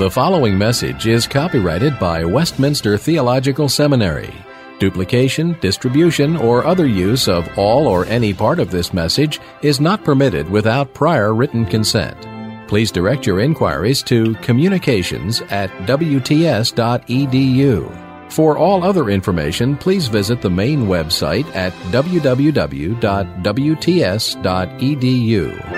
The following message is copyrighted by Westminster Theological Seminary. Duplication, distribution, or other use of all or any part of this message is not permitted without prior written consent. Please direct your inquiries to communications@wts.edu. For all other information, please visit the main website at www.wts.edu.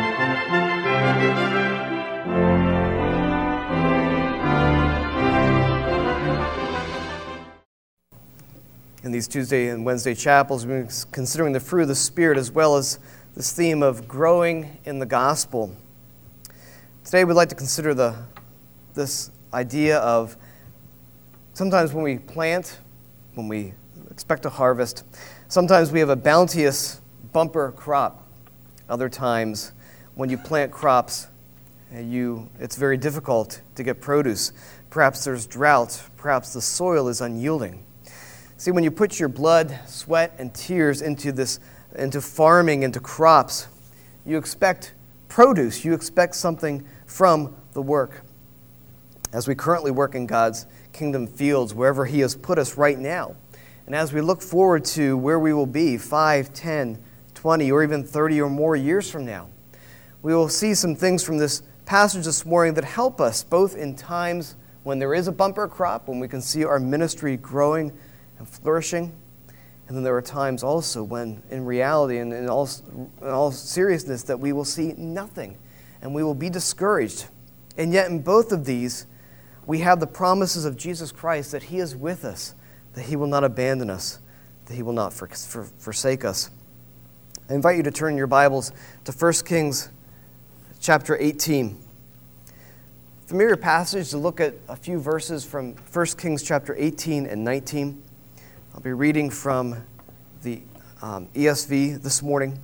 In these Tuesday and Wednesday chapels, we've been considering the fruit of the Spirit as well as this theme of growing in the gospel. Today we'd like to consider this idea of sometimes when we plant, when we expect a harvest, sometimes we have a bounteous bumper crop. Other times when you plant crops, it's very difficult to get produce. Perhaps there's drought, perhaps the soil is unyielding. See, when you put your blood, sweat, and tears into farming, into crops, you expect produce. You expect something from the work. As we currently work in God's kingdom fields, wherever He has put us right now, and as we look forward to where we will be 5, 10, 20, or even 30 or more years from now, we will see some things from this passage this morning that help us both in times when there is a bumper crop, when we can see our ministry growing and flourishing. And then there are times also when, in reality and in all seriousness, that we will see nothing and we will be discouraged. And yet in both of these, we have the promises of Jesus Christ that He is with us, that He will not abandon us, that He will not forsake us. I invite you to turn your Bibles to 1 Kings chapter 18. Familiar passage to look at a few verses from 1 Kings chapter 18 and 19. I'll be reading from the ESV this morning.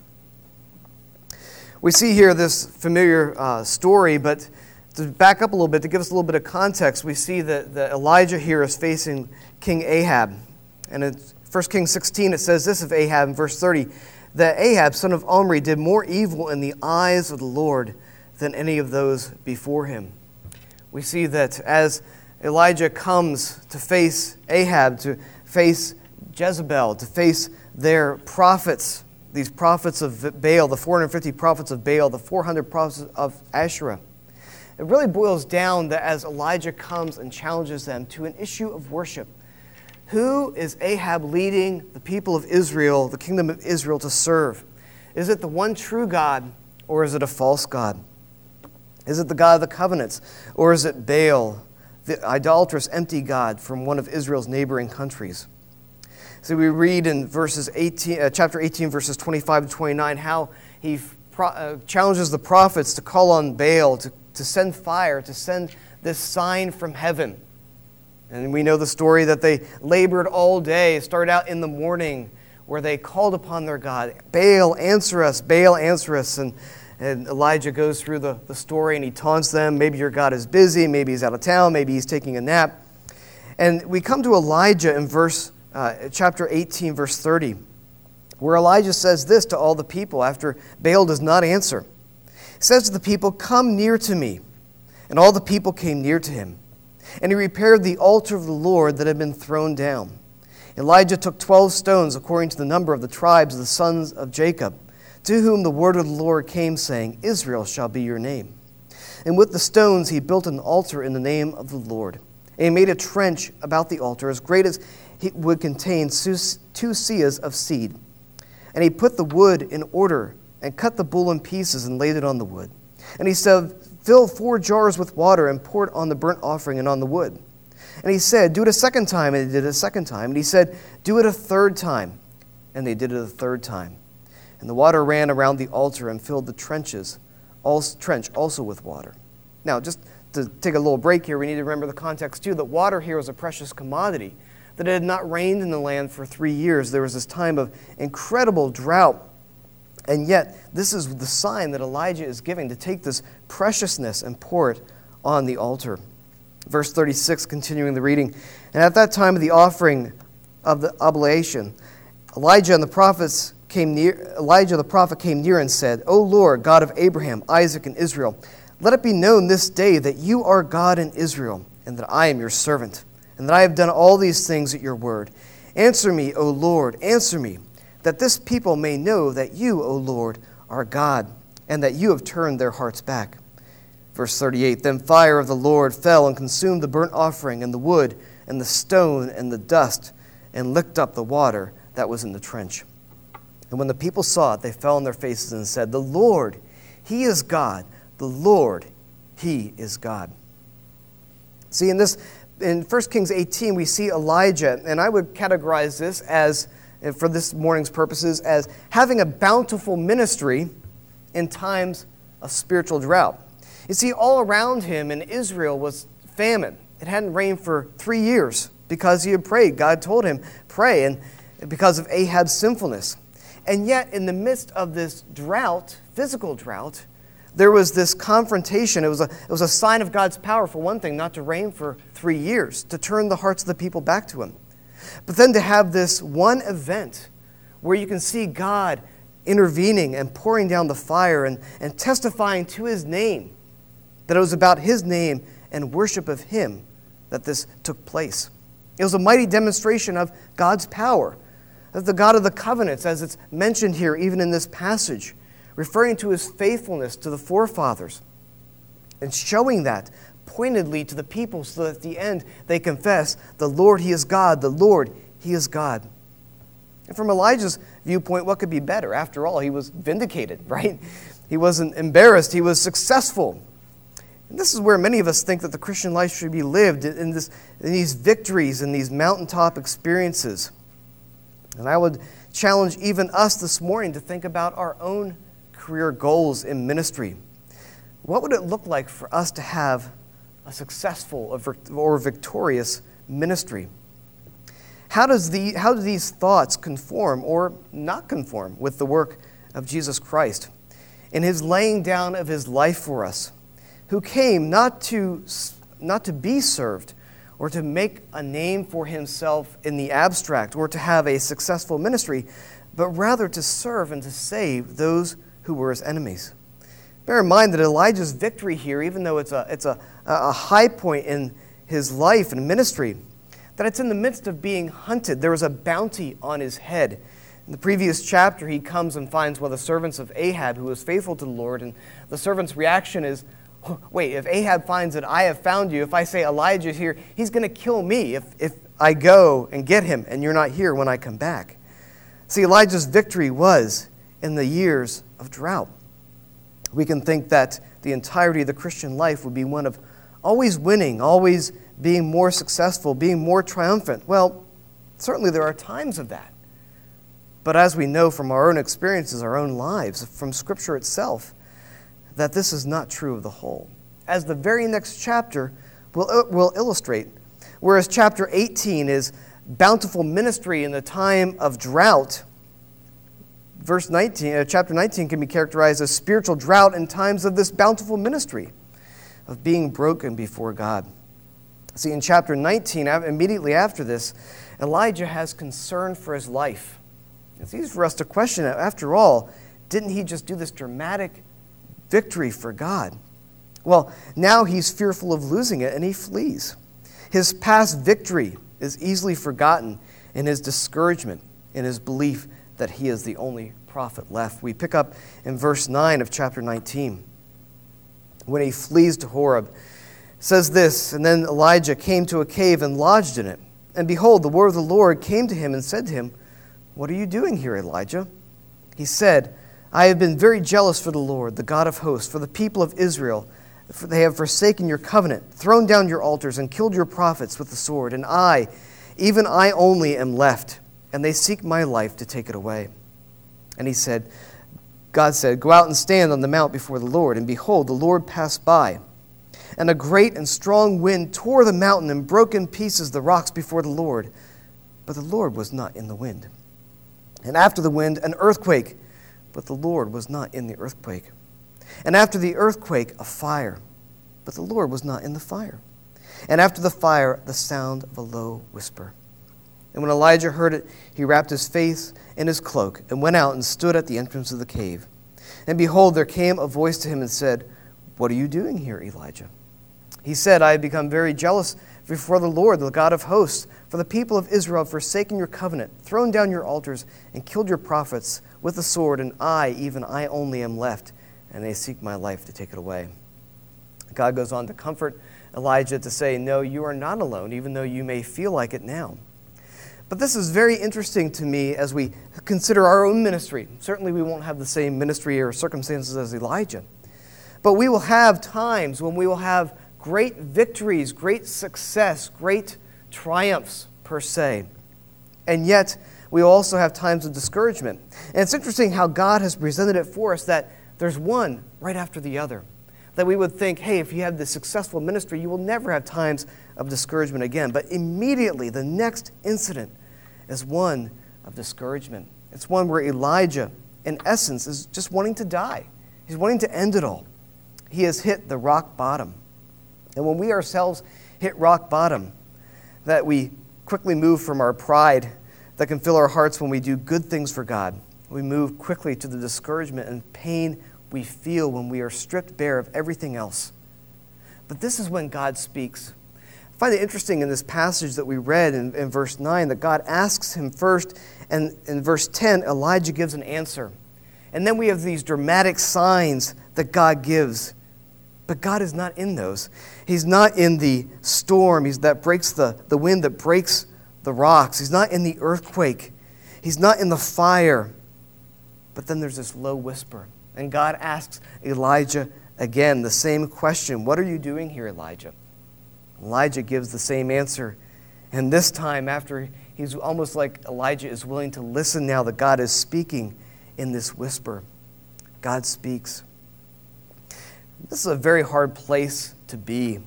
We see here this familiar story, but to back up a little bit, to give us a little bit of context, we see that Elijah here is facing King Ahab. And in 1 Kings 16, it says this of Ahab in verse 30, that Ahab, son of Omri, did more evil in the eyes of the Lord than any of those before him. We see that as Elijah comes to face Ahab, to face Jezebel, to face their prophets, these prophets of Baal, the 450 prophets of Baal, the 400 prophets of Asherah. It really boils down that as Elijah comes and challenges them to an issue of worship, who is Ahab leading the people of Israel, the kingdom of Israel, to serve? Is it the one true God, or is it a false God? Is it the God of the covenants, or is it Baal, the idolatrous, empty god from one of Israel's neighboring countries? So we read in chapter 18, verses 25 to 29, how he challenges the prophets to call on Baal, to send fire, to send this sign from heaven. And we know the story that they labored all day, started out in the morning, where they called upon their God. Baal, answer us, Baal, answer us. And Elijah goes through the story and he taunts them. Maybe your God is busy, maybe he's out of town, maybe he's taking a nap. And we come to Elijah in chapter 18, verse 30, where Elijah says this to all the people after Baal does not answer. He says to the people, "Come near to me." And all the people came near to him. And he repaired the altar of the Lord that had been thrown down. Elijah took 12 stones according to the number of the tribes of the sons of Jacob, to whom the word of the Lord came, saying, "Israel shall be your name." And with the stones he built an altar in the name of the Lord. And he made a trench about the altar as great as it would contain 2 seahs of seed. And he put the wood in order and cut the bull in pieces and laid it on the wood. And he said, "Fill 4 jars with water and pour it on the burnt offering and on the wood." And he said, "Do it a second time." And they did it a second time. And he said, "Do it a third time." And they did it a third time. And the water ran around the altar and filled the trench also with water. Now, just to take a little break here, we need to remember the context too, that water here was a precious commodity, that it had not rained in the land for 3 years. There was this time of incredible drought. And yet, this is the sign that Elijah is giving, to take this preciousness and pour it on the altar. Verse 36, continuing the reading. And at that time of the offering of the oblation, Elijah the prophet came near and said, "O Lord, God of Abraham, Isaac, and Israel, Let it be known this day that you are God in Israel, and that I am your servant, and that I have done all these things at your word. Answer me, O Lord, answer me, that this people may know that you, O Lord, are God, and that you have turned their hearts back. Verse 38, Then fire of the Lord fell and consumed the burnt offering and the wood and the stone and the dust, and licked up the water that was in the trench. And when the people saw it, they fell on their faces and said, The Lord, He is God. The Lord, He is God. See, in 1 Kings 18, we see Elijah, and I would categorize this as, for this morning's purposes, as having a bountiful ministry in times of spiritual drought. You see, all around him in Israel was famine. It hadn't rained for 3 years because he had prayed. God told him, pray, and because of Ahab's sinfulness. And yet, in the midst of this drought, physical drought, there was this confrontation. It was a sign of God's power, for one thing, not to rain for 3 years, to turn the hearts of the people back to Him. But then to have this one event where you can see God intervening and pouring down the fire and testifying to His name, that it was about His name and worship of Him that this took place. It was a mighty demonstration of God's power, of the God of the covenants, as it's mentioned here, even in this passage, referring to His faithfulness to the forefathers and showing that pointedly to the people so that at the end they confess, the Lord, He is God, the Lord, He is God. And from Elijah's viewpoint, what could be better? After all, he was vindicated, right? He wasn't embarrassed, he was successful. And this is where many of us think that the Christian life should be lived, in these victories and these mountaintop experiences. And I would challenge even us this morning to think about our own career goals in ministry. What would it look like for us to have a successful or victorious ministry? How do these thoughts conform or not conform with the work of Jesus Christ in His laying down of His life for us, who came not to be served or to make a name for Himself in the abstract or to have a successful ministry, but rather to serve and to save those who were His enemies? Bear in mind that Elijah's victory here, even though it's a high point in his life and ministry, that it's in the midst of being hunted. There was a bounty on his head. In the previous chapter, he comes and finds one of the servants of Ahab who was faithful to the Lord, and the servant's reaction is, wait, if Ahab finds that I have found you, if I say Elijah's here, he's going to kill me if I go and get him and you're not here when I come back. See, Elijah's victory was in the years of drought. We can think that the entirety of the Christian life would be one of always winning, always being more successful, being more triumphant. Well, certainly there are times of that. But as we know from our own experiences, our own lives, from Scripture itself, that this is not true of the whole. As the very next chapter will illustrate, whereas chapter 18 is bountiful ministry in the time of drought, chapter 19 can be characterized as spiritual drought in times of this bountiful ministry, of being broken before God. See, in chapter 19, immediately after this, Elijah has concern for his life. It's easy for us to question, after all, didn't he just do this dramatic victory for God? Well, now he's fearful of losing it, and he flees. His past victory is easily forgotten in his discouragement, in his belief that he is the only prophet left. We pick up in verse 9 of chapter 19. When he flees to Horeb, it says this, And then Elijah came to a cave and lodged in it. And behold, the word of the Lord came to him and said to him, What are you doing here, Elijah? He said, I have been very jealous for the Lord, the God of hosts, for the people of Israel. For they have forsaken your covenant, thrown down your altars, and killed your prophets with the sword. And I, even I only, am left, and they seek my life to take it away. And God said, Go out and stand on the mount before the Lord. And behold, the Lord passed by. And a great and strong wind tore the mountain and broke in pieces the rocks before the Lord. But the Lord was not in the wind. And after the wind, an earthquake. But the Lord was not in the earthquake. And after the earthquake, a fire. But the Lord was not in the fire. And after the fire, the sound of a low whisper. And when Elijah heard it, he wrapped his face in his cloak and went out and stood at the entrance of the cave. And behold, there came a voice to him and said, "What are you doing here, Elijah?" He said, "I have become very jealous before the Lord, the God of hosts, for the people of Israel have forsaken your covenant, thrown down your altars, and killed your prophets with the sword, and I, even I only, am left, and they seek my life to take it away." God goes on to comfort Elijah to say, "No, you are not alone, even though you may feel like it now." But this is very interesting to me as we consider our own ministry. Certainly we won't have the same ministry or circumstances as Elijah. But we will have times when we will have great victories, great success, great triumphs, per se. And yet, we also have times of discouragement. And it's interesting how God has presented it for us that there's one right after the other. That we would think, hey, if you have this successful ministry, you will never have times of discouragement again. But immediately, the next incident is one of discouragement. It's one where Elijah, in essence, is just wanting to die. He's wanting to end it all. He has hit the rock bottom. And when we ourselves hit rock bottom, that we quickly move from our pride that can fill our hearts when we do good things for God. We move quickly to the discouragement and pain we feel when we are stripped bare of everything else. But this is when God speaks. I find it interesting in this passage that we read in verse 9 that God asks him first, and in verse 10, Elijah gives an answer. And then we have these dramatic signs that God gives. But God is not in those. He's not in the storm that breaks the wind that breaks the rocks. He's not in the earthquake. He's not in the fire. But then there's this low whisper. And God asks Elijah again the same question. "What are you doing here, Elijah?" Elijah gives the same answer. And this time, after he's almost like Elijah is willing to listen now that God is speaking in this whisper. God speaks. This is a very hard place to be.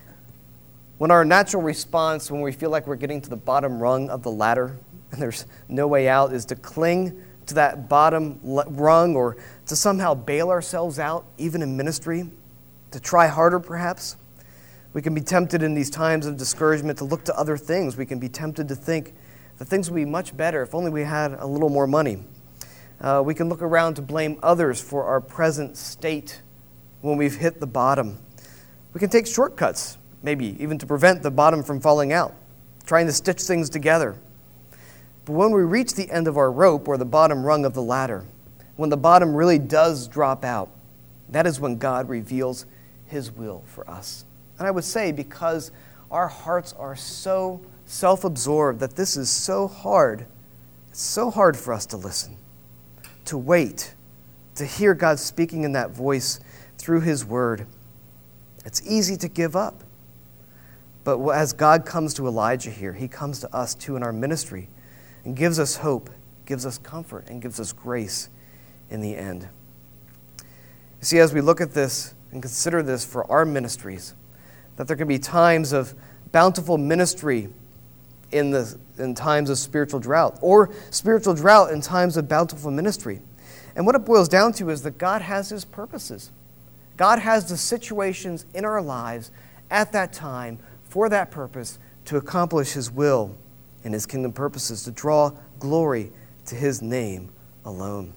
When our natural response, when we feel like we're getting to the bottom rung of the ladder and there's no way out, is to cling to that bottom rung or to somehow bail ourselves out, even in ministry, to try harder perhaps. We can be tempted in these times of discouragement to look to other things. We can be tempted to think that things would be much better if only we had a little more money. We can look around to blame others for our present state when we've hit the bottom. We can take shortcuts, maybe even to prevent the bottom from falling out, trying to stitch things together. But when we reach the end of our rope or the bottom rung of the ladder, when the bottom really does drop out, that is when God reveals his will for us. And I would say because our hearts are so self-absorbed that this is so hard. It's so hard for us to listen, to wait, to hear God speaking in that voice through his word. It's easy to give up. But as God comes to Elijah here, he comes to us too in our ministry and gives us hope, gives us comfort, and gives us grace in the end. You see, as we look at this and consider this for our ministries, that there can be times of bountiful ministry in times of spiritual drought, or spiritual drought in times of bountiful ministry. And what it boils down to is that God has his purposes. God has the situations in our lives at that time for that purpose to accomplish his will and his kingdom purposes, to draw glory to his name alone.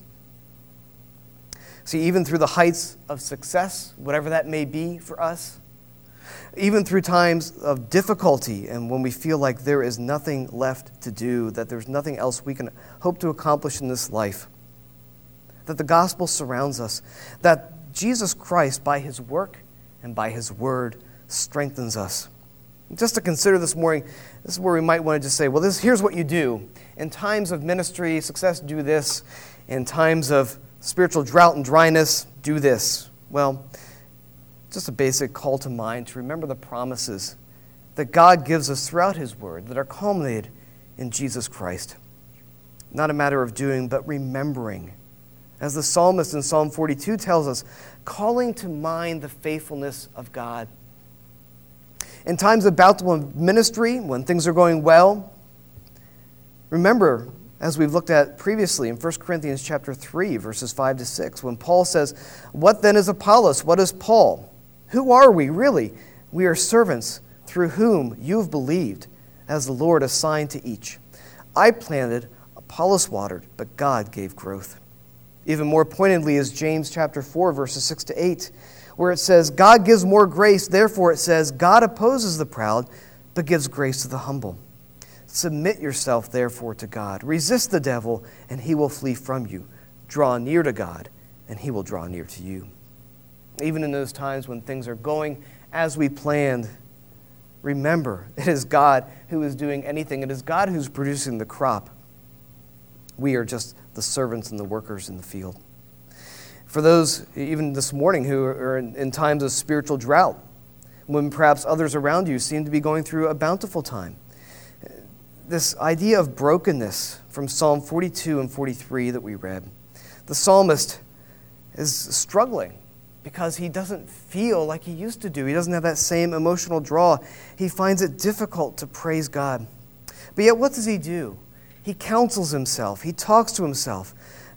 See, even through the heights of success, whatever that may be for us, even through times of difficulty and when we feel like there is nothing left to do, that there's nothing else we can hope to accomplish in this life, that the gospel surrounds us, that Jesus Christ, by his work and by his word, strengthens us. Just to consider this morning, this is where we might want to just say, well, here's what you do. In times of ministry, success, do this. In times of spiritual drought and dryness, do this. Well, just a basic call to mind to remember the promises that God gives us throughout his word that are culminated in Jesus Christ. Not a matter of doing, but remembering. As the psalmist in Psalm 42 tells us, calling to mind the faithfulness of God. In times of bountiful ministry, when things are going well, remember, as we've looked at previously in 1 Corinthians chapter 3, verses 5 to 6, when Paul says, "What then is Apollos? What is Paul? Who are we, really? We are servants through whom you have believed, as the Lord assigned to each. I planted, Apollos watered, but God gave growth." Even more pointedly is James chapter 4, verses 6 to 8, where it says, God gives more grace, therefore it says, God opposes the proud, but gives grace to the humble. Submit yourself, therefore, to God. Resist the devil, and he will flee from you. Draw near to God, and he will draw near to you. Even in those times when things are going as we planned, remember, it is God who is doing anything. It is God who's producing the crop. We are just the servants and the workers in the field. For those, even this morning, who are in times of spiritual drought, when perhaps others around you seem to be going through a bountiful time, this idea of brokenness from Psalm 42 and 43 that we read, the psalmist is struggling because he doesn't feel like he used to do. He doesn't have that same emotional draw. He finds it difficult to praise God. But yet, what does he do? He counsels himself. He talks to himself.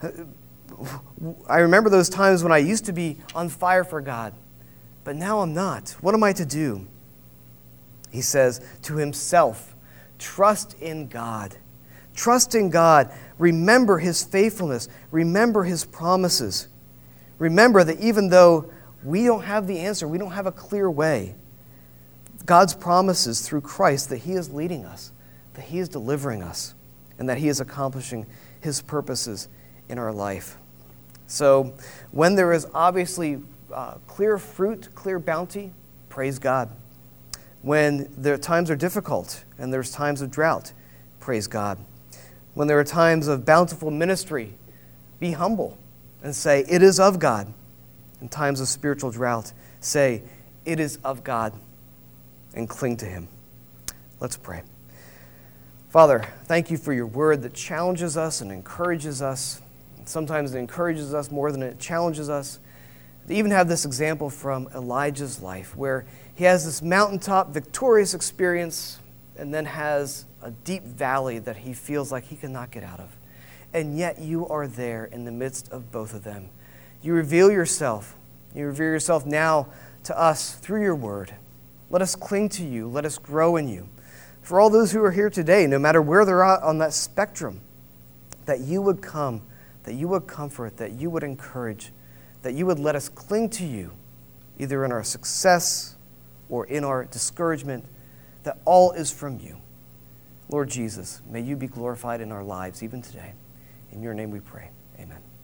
I remember those times when I used to be on fire for God, but now I'm not. What am I to do? He says to himself, trust in God. Trust in God. Remember his faithfulness. Remember his promises. Remember that even though we don't have the answer, we don't have a clear way, God's promises through Christ that he is leading us, that he is delivering us, and that he is accomplishing his purposes in our life. So when there is obviously clear fruit, clear bounty, praise God. When their times are difficult and there's times of drought, praise God. When there are times of bountiful ministry, be humble and say, it is of God. In times of spiritual drought, say, it is of God, and cling to him. Let's pray. Father, thank you for your word that challenges us and encourages us. Sometimes it encourages us more than it challenges us. To even have this example from Elijah's life, where he has this mountaintop victorious experience and then has a deep valley that he feels like he cannot get out of. And yet you are there in the midst of both of them. You reveal yourself. You reveal yourself now to us through your word. Let us cling to you. Let us grow in you. For all those who are here today, no matter where they're at on that spectrum, that you would come, that you would comfort, that you would encourage, that you would let us cling to you, either in our success or in our discouragement, that all is from you. Lord Jesus, may you be glorified in our lives even today. In your name we pray. Amen.